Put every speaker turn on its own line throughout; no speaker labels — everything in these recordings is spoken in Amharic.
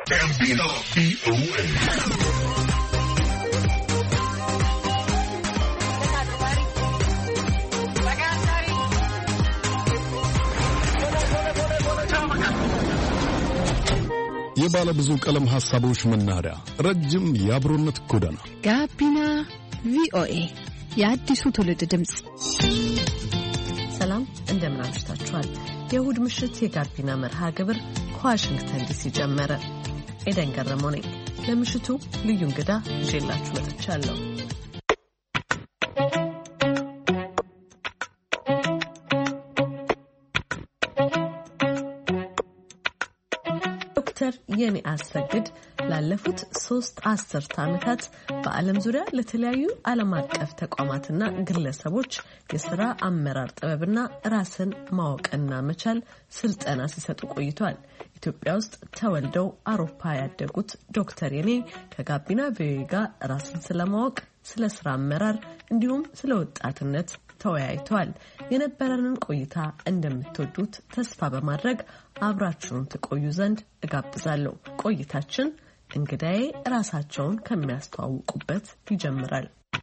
ጋቢና ቪኦኤ የባለ ብዙ ቀለም ሐሳቦች መናኸሪያ ረጅም የአብሮነት ጎዳና
ጋቢና ቪኦኤ የአዲሱ ትውልድ ድምጽ። ሰላም እንደምን አምሽታችኋል? የእሁድ ምሽት የጋቢና መርሃ ግብር ከዋሽንግተን ዲሲ ጀመረ። ኤደን ገረመው ነኝ። ለምሽቱ ልዩ እንግዳ ይዤላችሁ መጥቻለሁ። ዶክተር የኔ አሰግድ ላለፉት 3 አስርት ዓመታት በዓለም ዙሪያ ለተለያዩ ዓለም አቀፍ ተቋማትና ግለሰቦች የሥራ አመራር ጥበብና ራስን ማወቅና መቻል ስልጠና ሲሰጡ ቆይቷል። ኢትዮጵያ ውስጥ ተወልደው አውሮፓ ያደጉት ዶክተር የኔ ከጋቢና ቪኦኤ ጋር ራስን ስለማወቅ፣ ስለ ሥራ አመራር እንዲሁም ስለ ወጣትነት ተወያይተዋል። የነበረንን ቆይታ እንደምትወዱት ተስፋ በማድረግ አብራችሁን ትቆዩ ዘንድ እጋብዛለሁ። ቆይታችን እንግዳዬ ራሳቸውን ከሚያስተዋውቁበት ይጀምራል።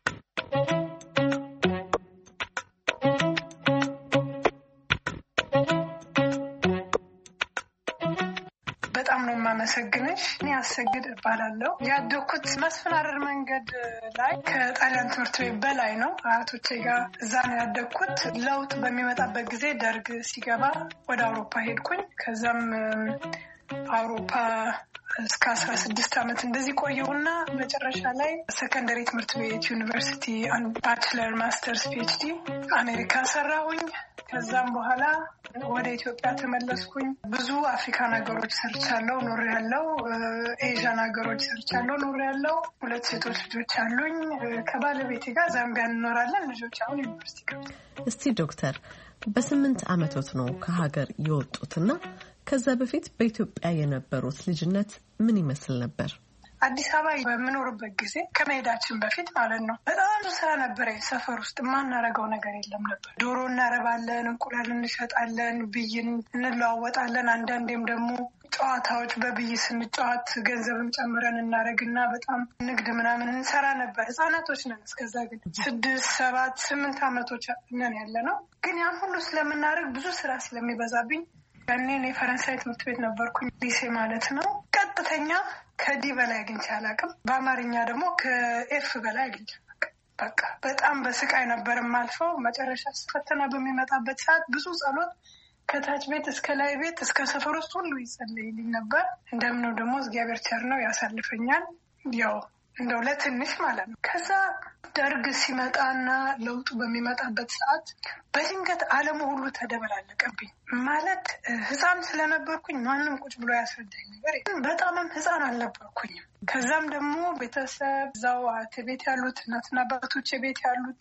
በጣም ነው የማመሰግንሽ። እኔ አሰግድ እባላለሁ። ያደኩት መስፍን አረር መንገድ ላይ ከጣሊያን ትምህርት ቤት በላይ ነው። አያቶቼ ጋር እዛ ነው ያደኩት። ለውጥ በሚመጣበት ጊዜ ደርግ ሲገባ ወደ አውሮፓ ሄድኩኝ። ከዛም አውሮፓ እስከ 16 ዓመት እንደዚህ ቆየሁና መጨረሻ ላይ ሰከንደሪ ትምህርት ቤት ዩኒቨርሲቲ ባችለር፣ ማስተርስ፣ ፒኤችዲ አሜሪካ ሰራሁኝ። ከዛም በኋላ ወደ ኢትዮጵያ ተመለስኩኝ። ብዙ አፍሪካን ሀገሮች ሰርቻለሁ፣ ኖሬያለሁ። ኤዥያን ሀገሮች ሰርቻለሁ፣ ኖሬያለሁ። 2 ሴቶች ልጆች አሉኝ። ከባለቤቴ ጋር ዛምቢያ እንኖራለን። ልጆች አሁን ዩኒቨርሲቲ ገብተዋል።
እስቲ ዶክተር በ8 ዓመቶት ነው ከሀገር የወጡትና ከዛ በፊት በኢትዮጵያ የነበሩት ልጅነት ምን ይመስል ነበር?
አዲስ አበባ በምኖርበት ጊዜ ከመሄዳችን በፊት ማለት ነው በጣም ብዙ ስራ ነበረ። ሰፈር ውስጥ የማናረገው ነገር የለም ነበር። ዶሮ እናረባለን፣ እንቁላል እንሸጣለን፣ ብይን እንለዋወጣለን። አንዳንዴም ደግሞ ጨዋታዎች በብይ ስንጫወት ገንዘብም ጨምረን እናረግና በጣም ንግድ ምናምን እንሰራ ነበር። ህጻናቶች ነን። እስከዛ ግን 6፣ 7፣ 8 ዓመቶች ነን ያለ ነው። ግን ያን ሁሉ ስለምናደርግ ብዙ ስራ ስለሚበዛብኝ ያኔ የፈረንሳይ ትምህርት ቤት ነበርኩኝ፣ ሊሴ ማለት ነው። ቀጥተኛ ከዲ በላይ አግኝቼ አላውቅም። በአማርኛ ደግሞ ከኤፍ በላይ አግኝቼ አላውቅም። በቃ በጣም በስቃይ ነበር የማልፈው። መጨረሻ ፈተና በሚመጣበት ሰዓት ብዙ ጸሎት ከታች ቤት እስከ ላይ ቤት እስከ ሰፈር ውስጥ ሁሉ ይጸልይልኝ ነበር። እንደምነው ደግሞ እግዚአብሔር ቸር ነው ያሳልፈኛል። ያው እንደው ለትንሽ ማለት ነው። ከዛ ደርግ ሲመጣና ለውጡ በሚመጣበት ሰዓት በድንገት ዓለሙ ሁሉ ተደበላለቀብኝ። ማለት ህፃን ስለነበርኩኝ ማንም ቁጭ ብሎ ያስረዳኝ ነገር በጣምም ህፃን አልነበርኩኝም። ከዛም ደግሞ ቤተሰብ እዛው ቤት ያሉት እናትና አባቶች ቤት ያሉት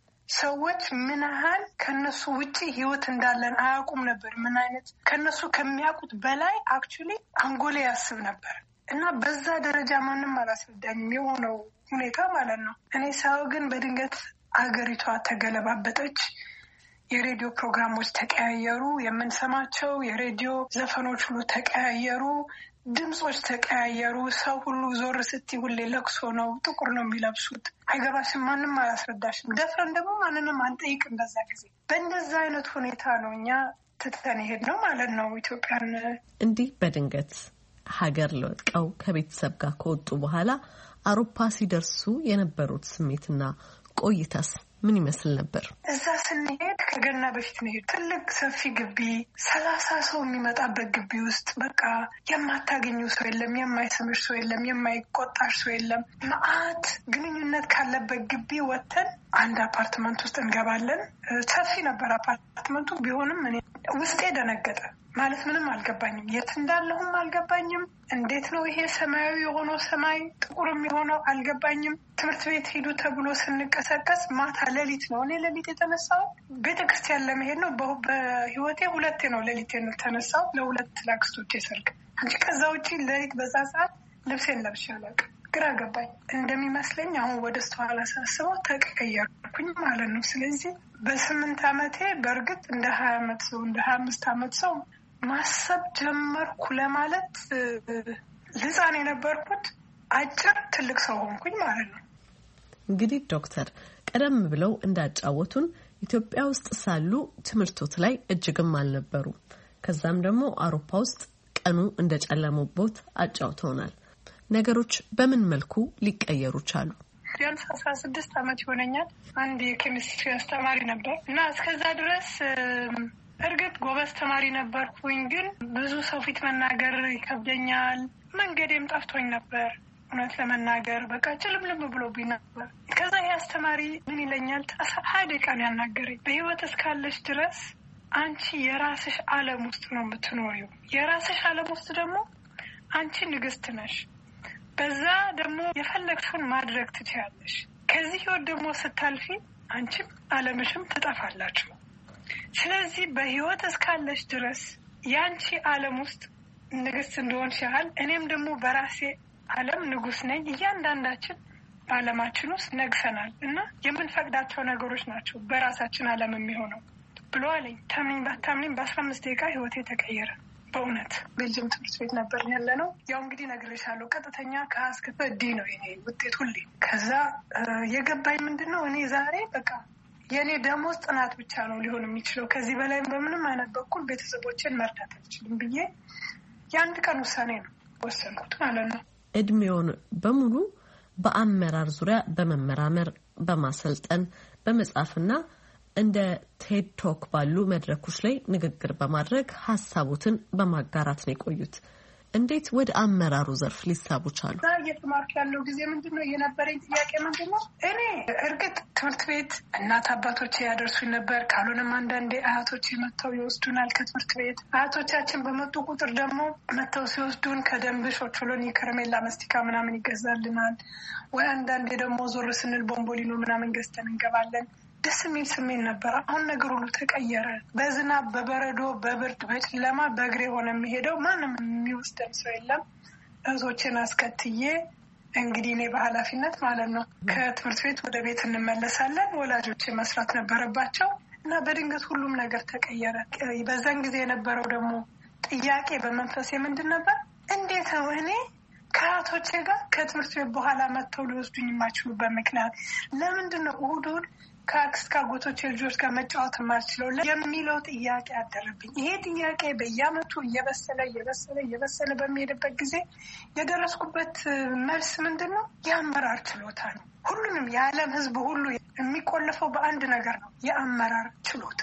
ሰዎች ምን ያህል ከነሱ ውጪ ህይወት እንዳለን አያውቁም ነበር። ምን አይነት ከነሱ ከሚያውቁት በላይ አክቹሊ አንጎሌ ያስብ ነበር። እና በዛ ደረጃ ማንም አላስረዳኝም የሆነው ሁኔታ ማለት ነው። እኔ ሳው ግን በድንገት አገሪቷ ተገለባበጠች። የሬዲዮ ፕሮግራሞች ተቀያየሩ። የምንሰማቸው የሬዲዮ ዘፈኖች ሁሉ ተቀያየሩ። ድምጾች ተቀያየሩ። ሰው ሁሉ ዞር ስቲ ሁሌ ለቅሶ ነው፣ ጥቁር ነው የሚለብሱት። አይገባሽም፣ ማንም አላስረዳሽም። ደፍረን ደግሞ ማንንም አንጠይቅም። በዛ ጊዜ በእንደዛ አይነት ሁኔታ ነው እኛ ትተን ሄድ ነው ማለት ነው ኢትዮጵያን።
እንዲህ በድንገት ሀገር ለቀው ከቤተሰብ ጋር ከወጡ በኋላ አውሮፓ ሲደርሱ የነበሩት ስሜትና ቆይታስ ምን ይመስል ነበር?
እዛ ስንሄድ ከገና በፊት ነው ሄድ። ትልቅ ሰፊ ግቢ 30 ሰው የሚመጣበት ግቢ ውስጥ በቃ የማታገኘው ሰው የለም፣ የማይስምሽ ሰው የለም፣ የማይቆጣሽ ሰው የለም። መዓት ግንኙነት ካለበት ግቢ ወጥተን አንድ አፓርትመንት ውስጥ እንገባለን። ሰፊ ነበር አፓርትመንቱ። ቢሆንም እኔ ውስጤ ደነገጠ። ማለት ምንም አልገባኝም። የት እንዳለሁም አልገባኝም። እንዴት ነው ይሄ ሰማያዊ የሆነው ሰማይ ጥቁርም የሆነው አልገባኝም። ትምህርት ቤት ሄዱ ተብሎ ስንቀሰቀስ ማታ ሌሊት ነው። እኔ ሌሊት የተነሳው ቤተክርስቲያን ለመሄድ ነው። በህይወቴ 2 ነው ሌሊት የተነሳው ለ2 ላክስቶቼ ሰርግ እንጂ ከዛ ውጪ ሌሊት በዛ ሰዓት ልብሴን ለብሼ አላውቅም። ግራ ገባኝ። እንደሚመስለኝ አሁን ወደ ስተኋላ ሳስበው ተቀየርኩኝ ማለት ነው። ስለዚህ በ8 ዓመቴ በእርግጥ እንደ 20 ዓመት ሰው እንደ 25 ዓመት ሰው ማሰብ ጀመርኩ ለማለት ህፃን የነበርኩት አጭር ትልቅ ሰው ሆንኩኝ ማለት ነው።
እንግዲህ ዶክተር ቀደም ብለው እንዳጫወቱን ኢትዮጵያ ውስጥ ሳሉ ትምህርቶት ላይ እጅግም አልነበሩ። ከዛም ደግሞ አውሮፓ ውስጥ ቀኑ እንደጨለመቦት አጫውተውናል። ነገሮች በምን መልኩ ሊቀየሩ ቻሉ?
ቢያንስ 16 ዓመት ይሆነኛል። አንድ የኬሚስትሪ አስተማሪ ነበር እና እስከዛ ድረስ እርግጥ ጎበዝ ተማሪ ነበርኩኝ፣ ግን ብዙ ሰው ፊት መናገር ይከብደኛል። መንገዴም ጠፍቶኝ ነበር እውነት ለመናገር በቃ ጭልምልም ብሎብኝ ነበር። ከዛ ይህ አስተማሪ ምን ይለኛል፣ 20 ደቂቃ ነው ያናገረኝ። በህይወት እስካለሽ ድረስ አንቺ የራስሽ ዓለም ውስጥ ነው የምትኖሪው። የራስሽ ዓለም ውስጥ ደግሞ አንቺ ንግስት ነሽ። በዛ ደግሞ የፈለግሽውን ማድረግ ትችያለሽ። ከዚህ ህይወት ደግሞ ስታልፊ አንቺም ዓለምሽም ትጠፋላችሁ። ስለዚህ በህይወት እስካለሽ ድረስ ያንቺ ዓለም ውስጥ ንግስት እንደሆንሽ ያህል እኔም ደግሞ በራሴ ዓለም ንጉስ ነኝ። እያንዳንዳችን በዓለማችን ውስጥ ነግሰናል እና የምንፈቅዳቸው ነገሮች ናቸው በራሳችን ዓለም የሚሆነው ብሎ አለኝ። ታምኝ ባታምኝ በ15 ደቂቃ ህይወቴ ተቀየረ። በእውነት ቤልጅየም ትምህርት ቤት ነበር ያለ ነው። ያው እንግዲህ ነግሬሻለሁ፣ ቀጥተኛ ከአስከፈ ዲ ነው የኔ ውጤት ሁሌ። ከዛ የገባኝ ምንድን ነው፣ እኔ ዛሬ በቃ የእኔ ደሞዝ ጥናት ብቻ ነው ሊሆን የሚችለው። ከዚህ በላይ በምንም አይነት በኩል ቤተሰቦችን መርዳት አልችልም ብዬ የአንድ ቀን ውሳኔ ነው ወሰንኩት ማለት ነው።
እድሜውን በሙሉ በአመራር ዙሪያ በመመራመር በማሰልጠን በመጻፍና እንደ ቴድ ቶክ ባሉ መድረኮች ላይ ንግግር በማድረግ ሀሳቦትን በማጋራት ነው የቆዩት። እንዴት ወደ አመራሩ ዘርፍ ሊሳቡ ቻሉ?
እየተማርኩ ያለው ጊዜ ምንድነው የነበረኝ ጥያቄ ምንድነው፣ እኔ እርግጥ ትምህርት ቤት እናት አባቶቼ ያደርሱኝ ነበር። ካልሆነም አንዳንዴ አያቶቼ መጥተው ይወስዱናል ከትምህርት ቤት። አያቶቻችን በመጡ ቁጥር ደግሞ መጥተው ሲወስዱን ከደንብሽ ኦቾሎኒ፣ ከረሜላ፣ መስቲካ ምናምን ይገዛልናል። ወይ አንዳንዴ ደግሞ ዞር ስንል ቦምቦሊኖ ምናምን ገዝተን እንገባለን። ደስ የሚል ስሜት ነበር። አሁን ነገር ሁሉ ተቀየረ። በዝናብ በበረዶ በብርድ በጨለማ በእግሬ ሆነ የሚሄደው፣ ማንም የሚወስደን ሰው የለም። እህቶችን አስከትዬ እንግዲህ እኔ በኃላፊነት ማለት ነው ከትምህርት ቤት ወደ ቤት እንመለሳለን። ወላጆቼ መስራት ነበረባቸው እና በድንገት ሁሉም ነገር ተቀየረ። በዛን ጊዜ የነበረው ደግሞ ጥያቄ በመንፈሴ ምንድን ነበር፣ እንዴት ነው እኔ ከአያቶቼ ጋር ከትምህርት ቤት በኋላ መጥተው ሊወስዱኝ የማይችሉበት ምክንያት ለምንድን ነው? እሑድ ከአክስት ከአጎቶቼ ልጆች ጋር መጫወት የማልችለው የሚለው ጥያቄ አደረብኝ። ይሄ ጥያቄ በየዓመቱ እየበሰለ በሚሄድበት ጊዜ የደረስኩበት መልስ ምንድን ነው? የአመራር ችሎታ ነው። ሁሉንም የዓለም ሕዝብ ሁሉ የሚቆለፈው በአንድ ነገር ነው፣ የአመራር ችሎታ።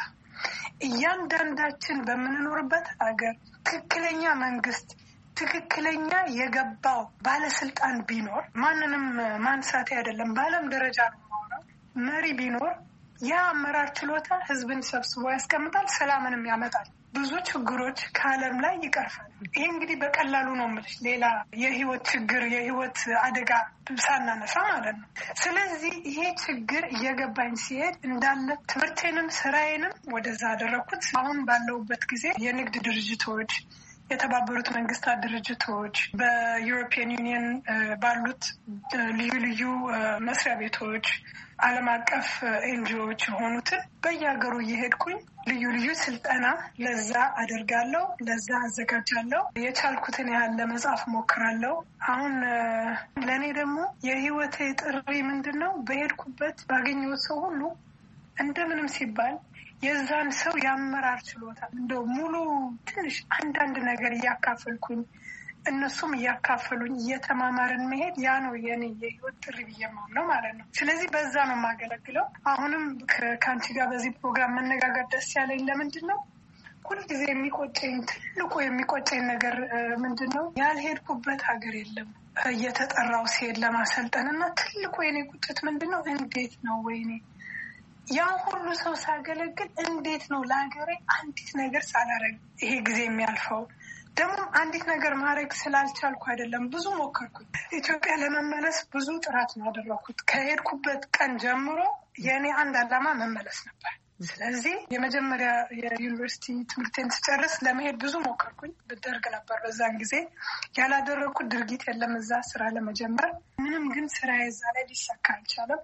እያንዳንዳችን በምንኖርበት ሀገር ትክክለኛ መንግስት፣ ትክክለኛ የገባው ባለስልጣን ቢኖር፣ ማንንም ማንሳቴ አይደለም፣ በዓለም ደረጃ ነው መሪ ቢኖር፣ ያ አመራር ችሎታ ህዝብን ሰብስቦ ያስቀምጣል፣ ሰላምንም ያመጣል፣ ብዙ ችግሮች ከዓለም ላይ ይቀርፋል። ይሄ እንግዲህ በቀላሉ ነው የምልሽ፣ ሌላ የህይወት ችግር የህይወት አደጋ ሳናነሳ ማለት ነው። ስለዚህ ይሄ ችግር እየገባኝ ሲሄድ እንዳለ ትምህርቴንም ስራዬንም ወደዛ አደረኩት። አሁን ባለሁበት ጊዜ የንግድ ድርጅቶች፣ የተባበሩት መንግስታት ድርጅቶች፣ በዩሮፒያን ዩኒየን ባሉት ልዩ ልዩ መስሪያ ቤቶች፣ ዓለም አቀፍ ኤንጂኦዎች የሆኑትን በየሀገሩ እየሄድኩኝ ልዩ ልዩ ስልጠና ለዛ አደርጋለሁ፣ ለዛ አዘጋጃለሁ። የቻልኩትን ያህል ለመጻፍ ሞክራለሁ። አሁን ለእኔ ደግሞ የህይወቴ ጥሪ ምንድን ነው? በሄድኩበት ባገኘሁት ሰው ሁሉ እንደምንም ሲባል የዛን ሰው የአመራር ችሎታ እንደው ሙሉ ትንሽ አንዳንድ ነገር እያካፈልኩኝ እነሱም እያካፈሉኝ እየተማማርን መሄድ፣ ያ ነው የኔ የህይወት ጥሪ ብዬ የማምነው ማለት ነው። ስለዚህ በዛ ነው የማገለግለው። አሁንም ከአንቺ ጋር በዚህ ፕሮግራም መነጋገር ደስ ያለኝ ለምንድን ነው? ሁልጊዜ የሚቆጨኝ ትልቁ የሚቆጨኝ ነገር ምንድን ነው? ያልሄድኩበት ሀገር የለም እየተጠራው ሲሄድ ለማሰልጠን እና ትልቁ የኔ ቁጭት ምንድን ነው? እንዴት ነው ወይኔ ያን ሁሉ ሰው ሳገለግል እንዴት ነው ለሀገሬ አንዲት ነገር ሳላረግ ይሄ ጊዜ የሚያልፈው? ደግሞ አንዲት ነገር ማድረግ ስላልቻልኩ አይደለም፣ ብዙ ሞከርኩኝ። ኢትዮጵያ ለመመለስ ብዙ ጥረት ነው ያደረኩት። ከሄድኩበት ቀን ጀምሮ የእኔ አንድ ዓላማ መመለስ ነበር። ስለዚህ የመጀመሪያ የዩኒቨርሲቲ ትምህርቴን ስጨርስ ለመሄድ ብዙ ሞከርኩኝ። ብደርግ ነበር በዛን ጊዜ። ያላደረኩት ድርጊት የለም እዛ ስራ ለመጀመር ምንም፣ ግን ስራ የዛ ላይ ሊሳካ አልቻለም።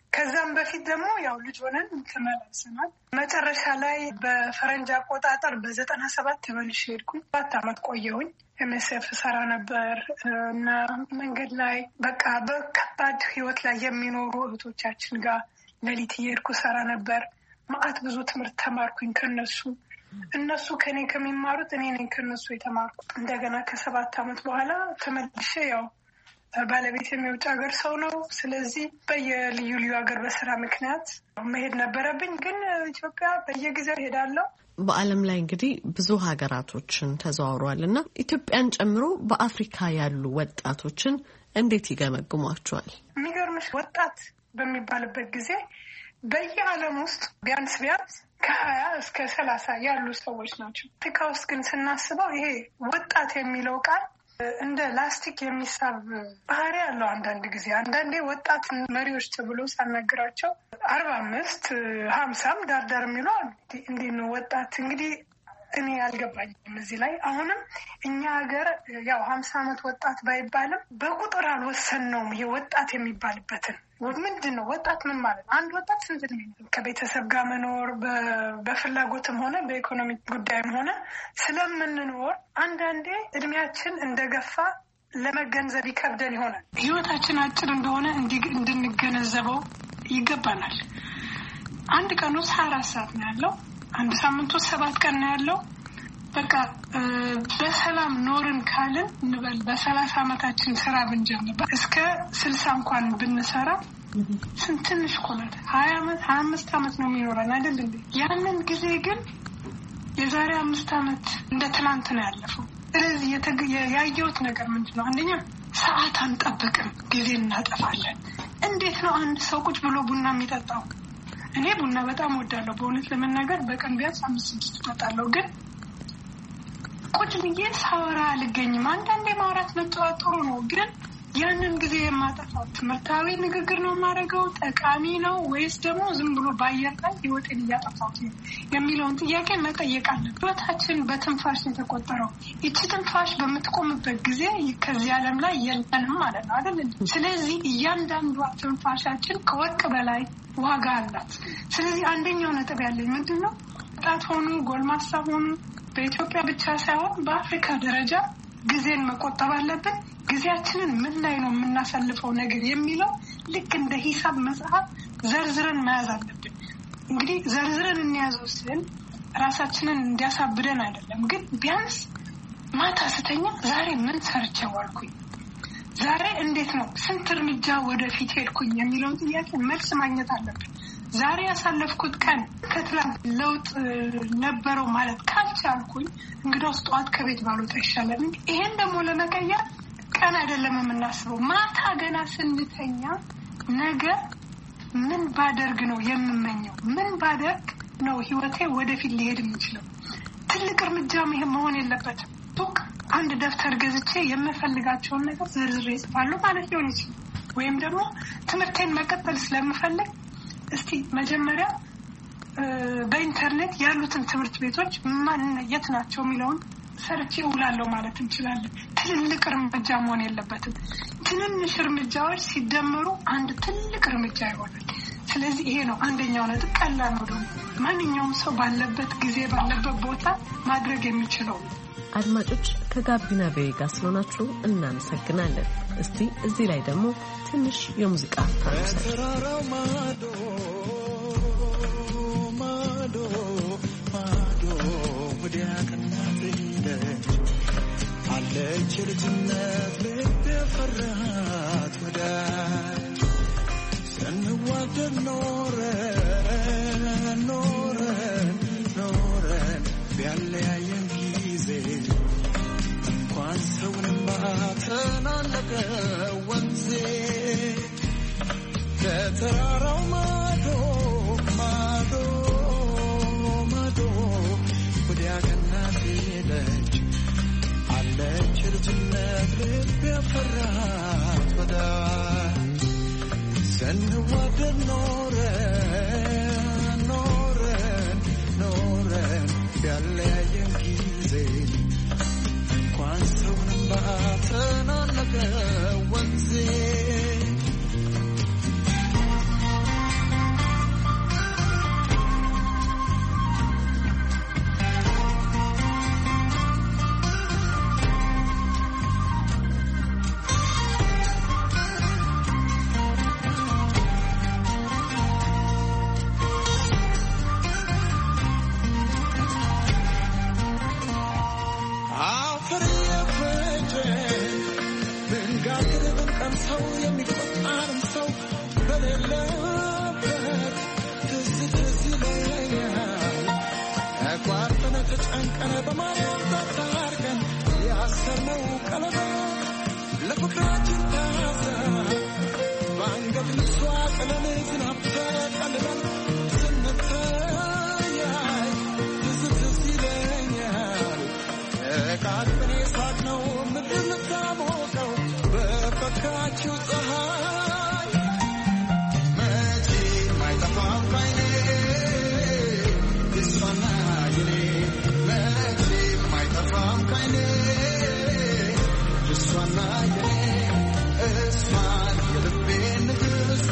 ከዛም በፊት ደግሞ ያው ልጅ ሆነን ተመላልሰናል። መጨረሻ ላይ በፈረንጅ አቆጣጠር በ97 ተመልሼ ሄድኩኝ። 7 ዓመት ቆየሁኝ። MSF ሰራ ነበር እና መንገድ ላይ በቃ በከባድ ህይወት ላይ የሚኖሩ እህቶቻችን ጋር ሌሊት እየሄድኩ ሰራ ነበር። ማአት ብዙ ትምህርት ተማርኩኝ ከነሱ። እነሱ ከኔ ከሚማሩት እኔ ነኝ ከነሱ የተማርኩ። እንደገና ከ7 ዓመት በኋላ ተመልሼ ያው ባለቤት የውጭ ሀገር ሰው ነው። ስለዚህ በየልዩ ልዩ ሀገር በስራ ምክንያት መሄድ ነበረብኝ። ግን ኢትዮጵያ በየጊዜው ሄዳለሁ።
በዓለም ላይ እንግዲህ ብዙ ሀገራቶችን ተዘዋውሯል እና ኢትዮጵያን ጨምሮ በአፍሪካ ያሉ ወጣቶችን እንዴት ይገመግሟቸዋል?
የሚገርምሽ ወጣት በሚባልበት ጊዜ በየዓለም ውስጥ ቢያንስ ከ20 እስከ 30 ያሉ ሰዎች ናቸው። አፍሪካ ውስጥ ግን ስናስበው ይሄ ወጣት የሚለው ቃል እንደ ላስቲክ የሚሳብ ባህሪ ያለው አንዳንዴ ወጣት መሪዎች ተብሎ ሳናግራቸው 45 50 ዳርዳር የሚሉ እንዴት ነው ወጣት? እንግዲህ እኔ አልገባኝም እዚህ ላይ። አሁንም እኛ ሀገር ያው 50 ዓመት ወጣት ባይባልም በቁጥር አልወሰንነውም። ይሄ ወጣት የሚባልበትን ምንድን ነው ወጣት ምን ማለት? አንድ ወጣት ስንት እድሜ ነው? ከቤተሰብ ጋር መኖር በፍላጎትም ሆነ በኢኮኖሚ ጉዳይም ሆነ ስለምንኖር አንዳንዴ እድሜያችን እንደገፋ ለመገንዘብ ይከብደን ይሆናል። ህይወታችን አጭር እንደሆነ እንድንገነዘበው ይገባናል። አንድ ቀን ውስጥ 24 ሰዓት ነው ያለው። አንድ ሳምንት ውስጥ 7 ቀን ነው ያለው። በቃ በሰላም ኖርን ካልን እንበል በ30 ዓመታችን ስራ ብንጀምር እስከ 60 እንኳን ብንሰራ ስንትንሽ ኮላት 20 ዓመት 25 ዓመት ነው የሚኖረን አይደል እንዴ? ያንን ጊዜ ግን የዛሬ 5 ዓመት እንደ ትናንት ነው ያለፈው። ስለዚህ ያየሁት ነገር ምንድነው? አንደኛ ሰዓት አንጠብቅም፣ ጊዜ እናጠፋለን። እንዴት ነው አንድ ሰው ቁጭ ብሎ ቡና የሚጠጣው? እኔ ቡና በጣም ወዳለሁ። በእውነት ለመናገር በቀን ቢያንስ 5-6 እጠጣለሁ። ግን ቁጭ ብዬ ሳወራ አልገኝም። አንዳንዴ ማውራት መጫወት ጥሩ ነው፣ ግን ያንን ጊዜ የማጠፋው ትምህርታዊ ንግግር ነው የማደርገው? ጠቃሚ ነው ወይስ ደግሞ ዝም ብሎ ባየር ላይ ህይወቴን እያጠፋሁት የሚለውን ጥያቄ መጠየቅ አለን። ህይወታችን በትንፋሽ የተቆጠረው። ይቺ ትንፋሽ በምትቆምበት ጊዜ ከዚህ ዓለም ላይ የለንም ማለት ነው አይደል? ስለዚህ እያንዳንዷ ትንፋሻችን ከወርቅ በላይ ዋጋ አላት። ስለዚህ አንደኛው ነጥብ ያለኝ ምንድን ነው? ወጣት ሆኑ ጎልማሳ ሆኑ በኢትዮጵያ ብቻ ሳይሆን በአፍሪካ ደረጃ ጊዜን መቆጠብ አለብን። ጊዜያችንን ምን ላይ ነው የምናሳልፈው ነገር የሚለው ልክ እንደ ሂሳብ መጽሐፍ ዘርዝረን መያዝ አለብን። እንግዲህ ዘርዝረን እንያዘው ስል ራሳችንን እንዲያሳብደን አይደለም፣ ግን ቢያንስ ማታ ስተኛ ዛሬ ምን ሰርቼ ዋልኩኝ፣ ዛሬ እንዴት ነው ስንት እርምጃ ወደፊት ሄድኩኝ የሚለውን ጥያቄ መልስ ማግኘት አለብን። ዛሬ ያሳለፍኩት ቀን ከትላንት ለውጥ ነበረው ማለት ካልቻልኩኝ እንግዲያውስ ጠዋት ከቤት ባልወጣ ይሻላል። ይሄን ደግሞ ለመቀየር ቀን አይደለም የምናስበው፣ ማታ ገና ስንተኛ ነገ ምን ባደርግ ነው የምመኘው? ምን ባደርግ ነው ህይወቴ ወደፊት ሊሄድ የሚችለው? ትልቅ እርምጃ መሆን የለበትም። ሱቅ አንድ ደብተር ገዝቼ የምፈልጋቸውን ነገር ዝርዝሬ እጽፋለሁ ማለት ሊሆን ይችላል። ወይም ደግሞ ትምህርቴን መቀጠል ስለምፈልግ እስቲ መጀመሪያ በኢንተርኔት ያሉትን ትምህርት ቤቶች የት ናቸው የሚለውን ሰርቼ እውላለሁ ማለት እንችላለን። ትልልቅ እርምጃ መሆን የለበትም። ትንንሽ እርምጃዎች ሲደመሩ አንድ ትልቅ እርምጃ ይሆናል። ስለዚህ ይሄ ነው አንደኛው ነጥብ። ቀላል ነው ደግሞ ማንኛውም ሰው ባለበት ጊዜ ባለበት ቦታ ማድረግ የሚችለው።
አድማጮች ከጋቢና ቪኦኤ ጋር ስለሆናችሁ እናመሰግናለን። እስቲ እዚህ ላይ ደግሞ ትንሽ የሙዚቃ
አለች ልጅነት ልብ የፈራት ወዳጅ ስንዋደድ ኖረን ቢያለያየን ጊዜ እንኳን ሰውንም ባተናነቀ ወንዜ ከተራራው ማዶ ወዲያ ቀናት ሄደች አለች ልጅነት ልብ የፈራት ወዳጅ ስንዋደድ ኖረን ቢያለያየን ጊዜ እንኳን ሰውንም ባተናነቀ ወንዜ ሰው የሚቆጣንም ሰው በሌለበት ትዝ ይለኛል ተቋርጠን ተጨንቀን በማርያም ታርቀን ያሰርነው ቀለበት ለፍቅራችን ታዛ በአንገት ልብሷ ጥለን ዝናብ ተቀልለን ስንተያይ ትዝ ይለኛል ተቃጥበን የሳቅነው ምድር ልታሞቀው በፈካችው ፀሐይ መቼም አይጠፋም ከዓይኔ እሷና የኔ መቼም አይጠፋም ከዓይኔ እሷና የኔ እሷን የልቤን ንግሥት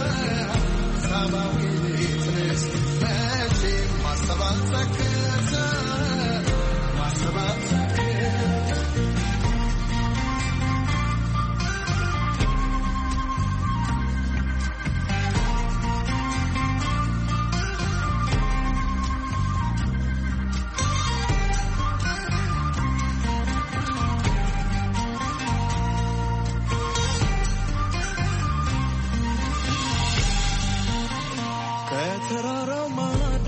ሳባዊት ንስት መቼም ማሰብ አልሰክት ማሰብ አልሰክት ከተራራው ማዶ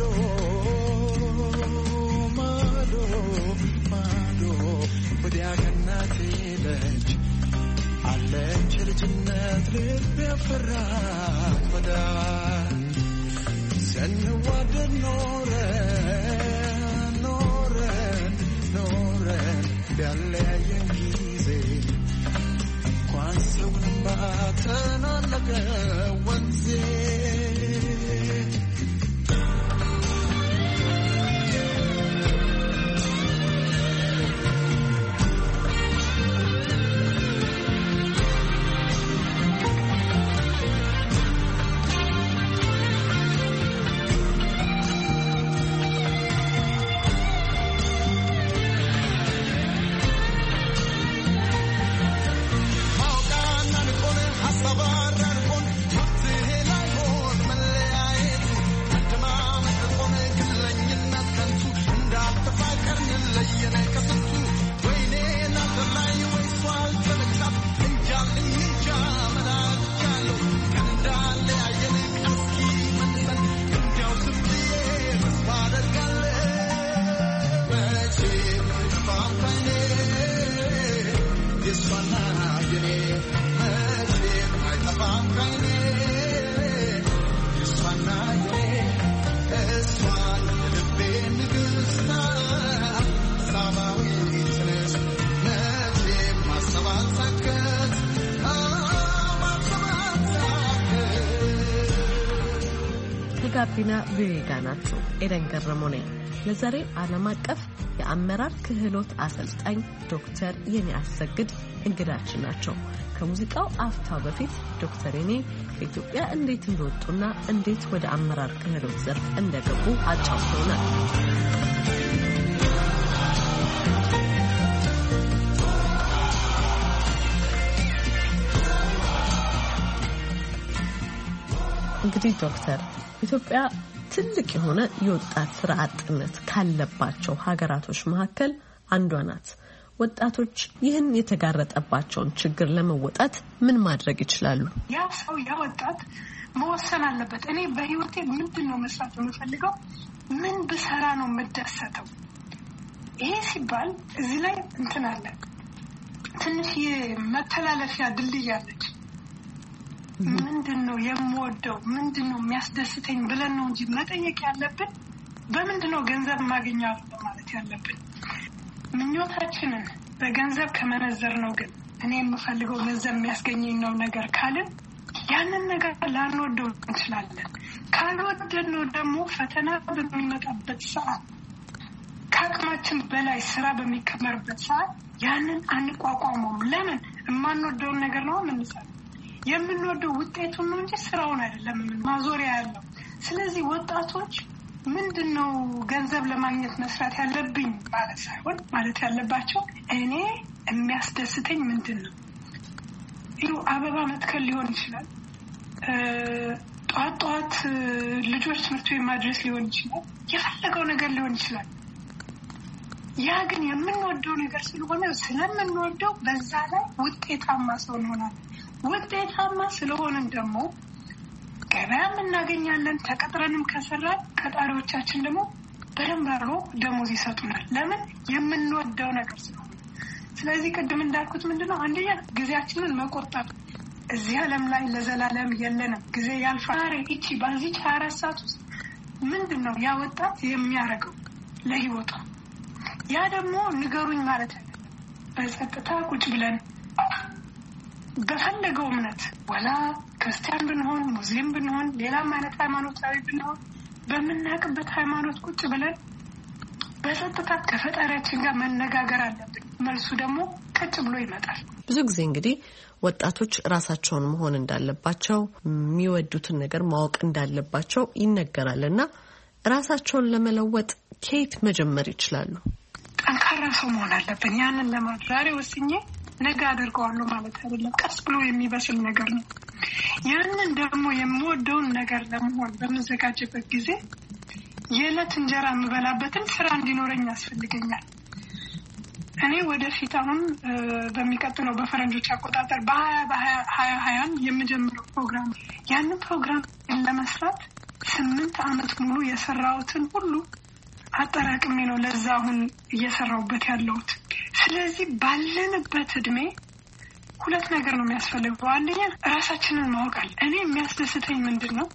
ማዶ ማዶ ወዲያ ከእናቴ ልጅ አለች ልጅነት ልብ ያፈራት ወዳጅ ስንዋደድ ኖረን ኖረን ኖረን ቢያለያየን ጊዜ እንኳን ሰውንም ባተናነቀ ወንዜ
ጋቢና ቪኦኤ ናችሁ። ኤደን ገረመው ነኝ። ለዛሬ ዓለም አቀፍ የአመራር ክህሎት አሰልጣኝ ዶክተር የኔ አሰግድ እንግዳችን ናቸው። ከሙዚቃው አፍታ በፊት ዶክተር የኔ በኢትዮጵያ እንዴት እንደወጡና እንዴት ወደ አመራር ክህሎት ዘርፍ እንደገቡ አጫውተውናል። እንግዲህ ዶክተር ኢትዮጵያ ትልቅ የሆነ የወጣት ስራ አጥነት ካለባቸው ሀገራቶች መካከል አንዷ ናት። ወጣቶች ይህን የተጋረጠባቸውን ችግር ለመወጣት ምን ማድረግ ይችላሉ?
ያ ሰው ያ ወጣት መወሰን አለበት። እኔ በህይወቴ ምንድነው መስራት የምፈልገው? ምን ብሰራ ነው የምደሰተው? ይሄ ሲባል እዚህ ላይ እንትን አለ፣ ትንሽ የመተላለፊያ ድልድይ አለች። ምንድነው የምወደው? ምንድነው የሚያስደስተኝ ብለን ነው እንጂ መጠየቅ ያለብን በምንድነው ገንዘብ ማግኘት ማለት ያለብን። ምኞታችንን በገንዘብ ከመነዘር ነው። ግን እኔ የምፈልገው ገንዘብ የሚያስገኘኝ ነው ነገር ካልን ያንን ነገር ላንወደው እንችላለን። ካልወደድነው ደግሞ ፈተና በሚመጣበት ሰዓት፣ ከአቅማችን በላይ ስራ በሚከመርበት ሰዓት ያንን አንቋቋመውም። ለምን? የማንወደውን ነገር ነው የምንሰራው። የምንወደው ውጤቱን ነው እንጂ ስራውን አይደለም ማዞሪያ ያለው። ስለዚህ ወጣቶች ምንድነው ገንዘብ ለማግኘት መስራት ያለብኝ ማለት ሳይሆን ማለት ያለባቸው እኔ የሚያስደስተኝ ምንድነው። አበባ መትከል ሊሆን ይችላል፣ ጧት ልጆች ትምህርት ቤት ማድረስ ሊሆን ይችላል፣ የፈለገው ነገር ሊሆን ይችላል። ያ ግን የምንወደው ነገር ስለሆነ ስለምንወደው በዛ ላይ ውጤታማ ሰው እንሆናለን። ውጤታማ ስለሆነን ደግሞ ገበያም እናገኛለን። ተቀጥረንም ከሰራን ቀጣሪዎቻችን ደግሞ በደንብ አድርገው ደሞዝ ይሰጡናል። ለምን? የምንወደው ነገር ስለሆነ። ስለዚህ ቅድም እንዳልኩት ምንድነው አንደኛ ጊዜያችንን መቆጠብ። እዚህ ዓለም ላይ ለዘላለም የለንም። ጊዜ ያልፋል። እቺ በዚህ 24 ሰዓት ውስጥ ምንድነው ያ ወጣት የሚያደርገው ለህይወቱ? ያ ደግሞ ንገሩኝ ማለት አይደለም። በጸጥታ ቁጭ ብለን በፈለገው እምነት ወላ ክርስቲያን ብንሆን ሙስሊም ብንሆን ሌላም አይነት ሃይማኖታዊ ብንሆን በመናቅበት ሃይማኖት ቁጭ ብለን በጸጥታ ከፈጣሪያችን ጋር መነጋገር አለብን። መልሱ ደግሞ ቀጭ ብሎ ይመጣል።
ብዙ ጊዜ እንግዲህ ወጣቶች ራሳቸውን መሆን እንዳለባቸው የሚወዱትን ነገር ማወቅ እንዳለባቸው ይነገራልና ራሳቸውን ለመለወጥ ከየት መጀመር ይችላሉ?
ጠንካራ ሰው መሆን አለብን። ያንን ለማድረግ ዛሬ ወስኜ ነገ አደርገዋለሁ ማለት አይደለም። ቀስ ብሎ የሚበስል ነገር ነው። ያንን ደግሞ የምወደውን ነገር ለመሆን በመዘጋጀበት ጊዜ የዕለት እንጀራ የምበላበትን ስራ እንዲኖረኝ ያስፈልገኛል። እኔ ወደፊት አሁን በሚቀጥለው በፈረንጆች አቆጣጠር በ2020 የምጀምረው ፕሮግራም ያንን ፕሮግራም ለመስራት 8 ዓመት ሙሉ የሰራሁትን ሁሉ አጠራቅሜ ነው ለዛ አሁን እየሰራሁበት ያለሁት። ስለዚህ ባለንበት እድሜ ሁለት ነገር ነው የሚያስፈልገው። አንደኛ ራሳችንን ማወቅ አለ። እኔ የሚያስደስተኝ ምንድነው?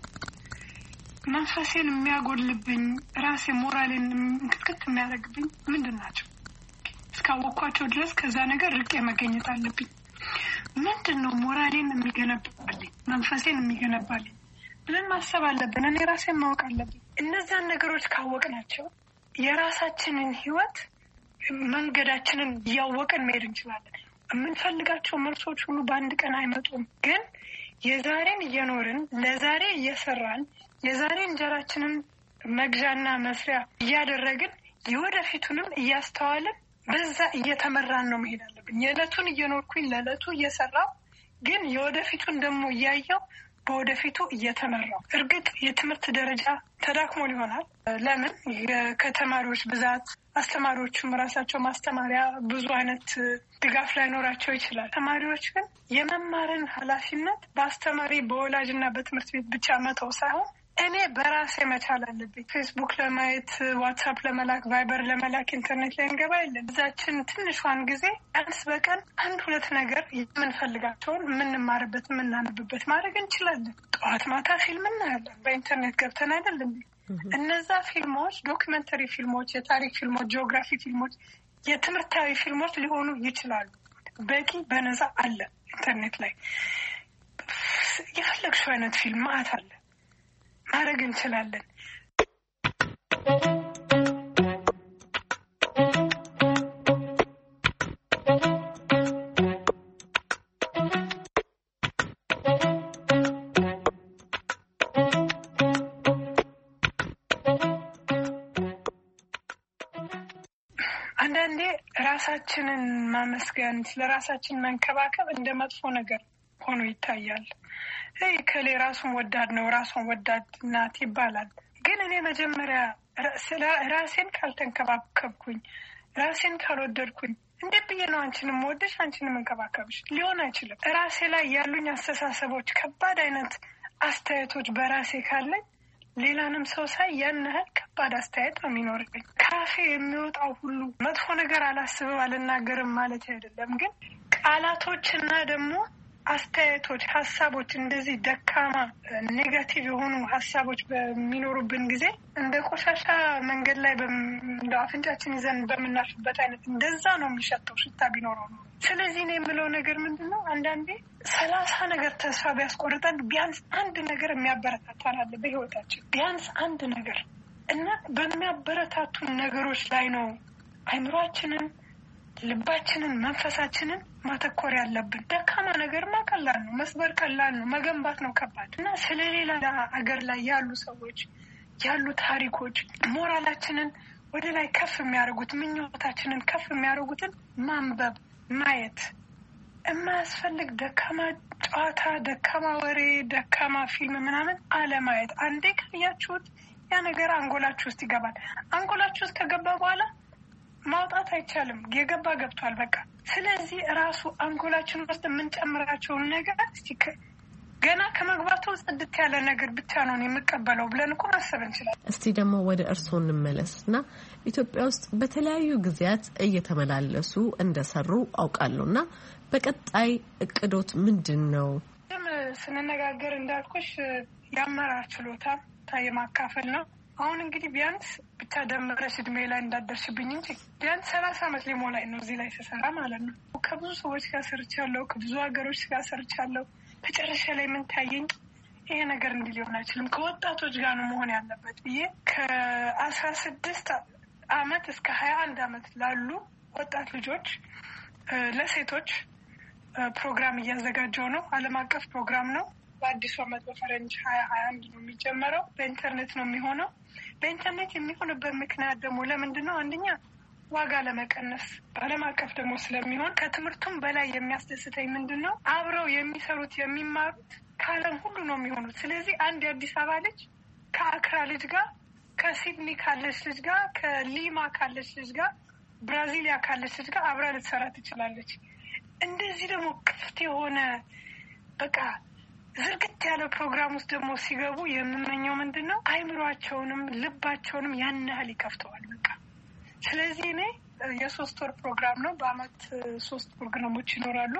መንፈሴን የሚያጎልብኝ ራሴ ሞራሌን እንክትክት የሚያደርግብኝ ምንድናቸው? እስካወቅኳቸው ድረስ ከዛ ነገር ርቄ መገኘት አለብኝ። ምንድነው ሞራሌን የሚገነባልኝ መንፈሴን የሚገነባልኝ ብለን ማሰብ አለብን። እኔ ራሴን ማወቅ አለብኝ። እነዛን ነገሮች ካወቅናቸው የራሳችንን ህይወት መንገዳችንን እያወቅን መሄድ እንችላለን። የምንፈልጋቸው መልሶች ሁሉ በአንድ ቀን አይመጡም። ግን የዛሬን እየኖርን ለዛሬ እየሰራን የዛሬ እንጀራችንን መግዣና መስሪያ እያደረግን የወደፊቱንም እያስተዋልን በዛ እየተመራን ነው መሄድ አለብን። የዕለቱን እየኖርኩኝ ለዕለቱ እየሰራው ግን የወደፊቱን ደግሞ እያየው በወደፊቱ እየተመራው። እርግጥ የትምህርት ደረጃ ተዳክሞ ይሆናል። ለምን? ከተማሪዎች ብዛት አስተማሪዎቹም ራሳቸው ማስተማሪያ ብዙ አይነት ድጋፍ ላይኖራቸው ይችላል። ተማሪዎች ግን የመማርን ኃላፊነት በአስተማሪ በወላጅና በትምህርት ቤት ብቻ መተው ሳይሆን እኔ በራሴ መቻል አለብኝ። ፌስቡክ ለማየት፣ ዋትሳፕ ለመላክ፣ ቫይበር ለመላክ ኢንተርኔት ላይ እንገባ የለን። እዛችን ትንሿን ጊዜ ቢያንስ በቀን 1-2 ነገር የምንፈልጋቸውን የምንማርበት የምናነብበት ማድረግ እንችላለን። ጠዋት ማታ ፊልም እናያለን በኢንተርኔት ገብተን አይደለም። እነዛ ፊልሞች ዶክመንተሪ ፊልሞች፣ የታሪክ ፊልሞች፣ ጂኦግራፊ ፊልሞች፣ የትምህርታዊ ፊልሞች ሊሆኑ ይችላሉ። በቂ በነፃ አለ ኢንተርኔት ላይ የፈለግሽው አይነት ፊልም ማአት አለ። ማድረግ እንችላለን። አንዳንዴ ራሳችንን ማመስገን ስለራሳችን መንከባከብ እንደ መጥፎ ነገር ሆኖ ይታያል። ከሌ ራሱን ወዳድ ነው ራሱን ወዳድ ናት ይባላል። ግን እኔ መጀመሪያ ራሴን ካልተንከባከብኩኝ ራሴን ካልወደድኩኝ እንዴት ብዬ ነው አንቺንም ወደሽ አንቺንም እንከባከብሽ? ሊሆን አይችልም። ራሴ ላይ ያሉኝ አስተሳሰቦች ከባድ አይነት አስተያየቶች በራሴ ካለኝ ሌላንም ሰው ሳይ ያን ያህል ከባድ አስተያየት ነው የሚኖርብኝ። ካፌ የሚወጣው ሁሉ መጥፎ ነገር አላስብም አልናገርም ማለት አይደለም። ግን ቃላቶችና ደግሞ አስተያየቶች፣ ሀሳቦች እንደዚህ ደካማ ኔጋቲቭ የሆኑ ሀሳቦች በሚኖሩብን ጊዜ እንደ ቆሻሻ መንገድ ላይ እንደ አፍንጫችን ይዘን በምናልፍበት አይነት እንደዛ ነው የሚሸተው ሽታ ቢኖረው ነው። ስለዚህ ነው የምለው ነገር ምንድነው? አንዳንዴ 30 ነገር ተስፋ ቢያስቆርጠን ቢያንስ አንድ ነገር የሚያበረታታን አለ በህይወታችን። ቢያንስ አንድ ነገር እና በሚያበረታቱን ነገሮች ላይ ነው አይምሯችንን፣ ልባችንን፣ መንፈሳችንን ማተኮር ያለብን። ደካማ ነገርማ ቀላል ነው፣ መስበር ቀላል ነው፣ መገንባት ነው ከባድ። እና ስለሌላ አገር ላይ ያሉ ሰዎች ያሉ ታሪኮች ሞራላችንን ወደ ላይ ከፍ የሚያደርጉት ምኞታችንን ከፍ የሚያደርጉትን ማንበብ፣ ማየት፣ የማያስፈልግ ደካማ ጨዋታ፣ ደካማ ወሬ፣ ደካማ ፊልም ምናምን አለማየት። አንዴ ካያችሁት ያ ነገር አንጎላችሁ ውስጥ ይገባል። አንጎላችሁ ውስጥ ከገባ በኋላ ማውጣት አይቻልም። የገባ ገብቷል በቃ። ስለዚህ ራሱ አንጎላችን ውስጥ የምንጨምራቸው ነገር እስቲ ገና ከመግባቱ ጽድት ያለ ነገር ብቻ ነው የሚቀበለው ብለን እኮ ማሰብ እንችላለን።
እስቲ ደግሞ ወደ እርስዎ እንመለስና ኢትዮጵያ ውስጥ በተለያዩ ጊዜያት እየተመላለሱ እንደሰሩ አውቃለሁና በቀጣይ እቅዶት ምንድነው?
ስንነጋገር እንዳልኩሽ የአመራር ችሎታ የማካፈል ነው። አሁን እንግዲህ ቢያንስ ብቻ ደምረሽ እድሜ ላይ እንዳደርሽብኝ እንጂ ቢያንስ 30 ዓመት ሊሞላኝ ነው እዚህ ላይ ስሰራ ማለት ነው። ከብዙ ሰዎች ጋር ሰርቻለሁ፣ ከብዙ ሀገሮች ጋር ሰርቻለሁ። መጨረሻ ላይ ምን ታየኝ፣ ይሄ ነገር እንዲህ ሊሆን አይችልም፣ ከወጣቶች ጋር ነው መሆን ያለበት ብዬ ከ16 ዓመት እስከ 21 ዓመት ላሉ ወጣት ልጆች ለሴቶች ፕሮግራም እያዘጋጀው ነው። ዓለም አቀፍ ፕሮግራም ነው። በአዲሱ ዓመት በፈረንጅ 2021 ነው የሚጀመረው። በኢንተርኔት ነው የሚሆነው። በኢንተርኔት የሚሆንበት ምክንያት ደግሞ ለምንድን ነው? አንደኛ ዋጋ ለመቀነስ፣ በዓለም አቀፍ ደግሞ ስለሚሆን ከትምህርቱም በላይ የሚያስደስተኝ ምንድን ነው? አብረው የሚሰሩት የሚማሩት ከዓለም ሁሉ ነው የሚሆኑት። ስለዚህ አንድ የአዲስ አበባ ልጅ ከአክራ ልጅ ጋር፣ ከሲድኒ ካለች ልጅ ጋር፣ ከሊማ ካለች ልጅ ጋር፣ ብራዚሊያ ካለች ልጅ ጋር አብራ ልትሰራ ትችላለች። እንደዚህ ደግሞ ክፍት የሆነ በቃ ዝርግት ያለ ፕሮግራም ውስጥ ደግሞ ሲገቡ የምመኘው ምንድን ነው? አይምሯቸውንም ልባቸውንም ያን ያህል ይከፍተዋል በቃ። ስለዚህ እኔ የ3 ወር ፕሮግራም ነው። በአመት 3 ፕሮግራሞች ይኖራሉ።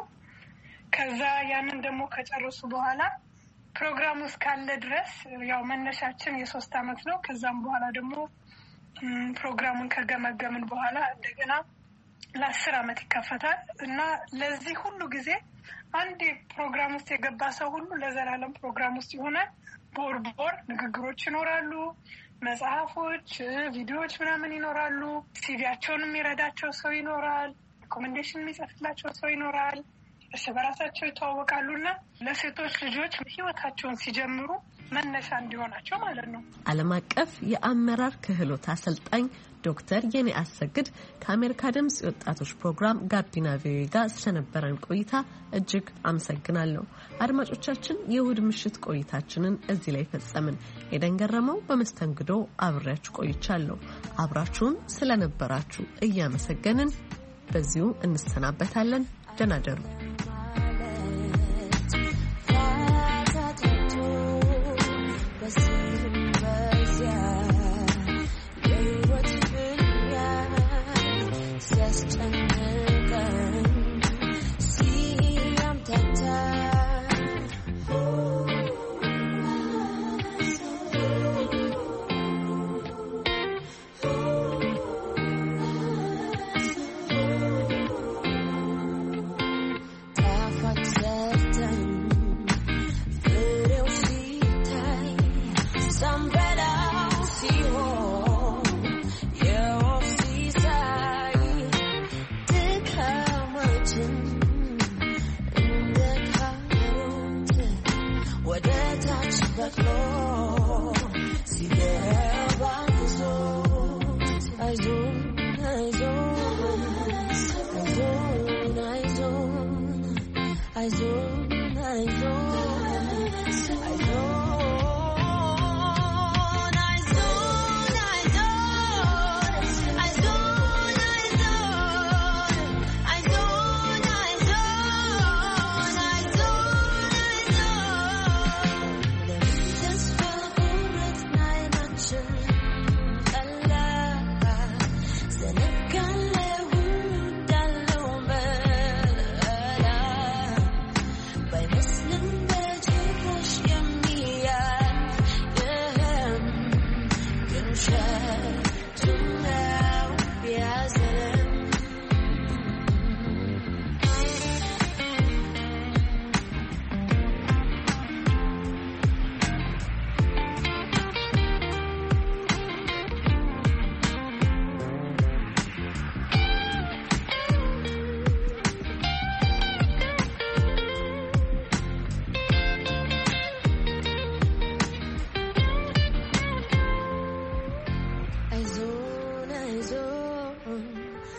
ከዛ ያንን ደግሞ ከጨረሱ በኋላ ፕሮግራሙ እስካለ ድረስ ያው መነሻችን የ3 አመት ነው። ከዛም በኋላ ደግሞ ፕሮግራሙን ከገመገምን በኋላ እንደገና ለ10 አመት ይከፈታል እና ለዚህ ሁሉ ጊዜ አንድ ፕሮግራም ውስጥ የገባ ሰው ሁሉ ለዘላለም ፕሮግራም ውስጥ ይሆናል። ቦር ንግግሮች ይኖራሉ፣ መጽሐፎች፣ ቪዲዮዎች ምናምን ይኖራሉ። ሲቪያቸውን የሚረዳቸው ሰው ይኖራል፣ ሪኮሜንዴሽን የሚጽፍላቸው ሰው ይኖራል። እርስ በራሳቸው ይተዋወቃሉና ለሴቶች ልጆች ህይወታቸውን ሲጀምሩ መነሻ እንዲሆናቸው ማለት ነው። ዓለም
አቀፍ የአመራር ክህሎት አሰልጣኝ ዶክተር የኔ አሰግድ ከአሜሪካ ድምጽ የወጣቶች ፕሮግራም ጋቢና ቪኦኤ ጋር ስለነበረን ቆይታ እጅግ አመሰግናለሁ። አድማጮቻችን፣ የእሁድ ምሽት ቆይታችንን እዚህ ላይ ፈጸምን። ኤደን ገረመው በመስተንግዶ አብሬያችሁ ቆይቻለሁ። አብራችሁን ስለነበራችሁ እያመሰገንን በዚሁ እንሰናበታለን። ደህና ደሩ።
Gonna